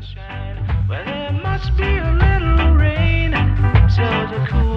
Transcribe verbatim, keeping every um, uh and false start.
Well, there must be a little rain, so the cool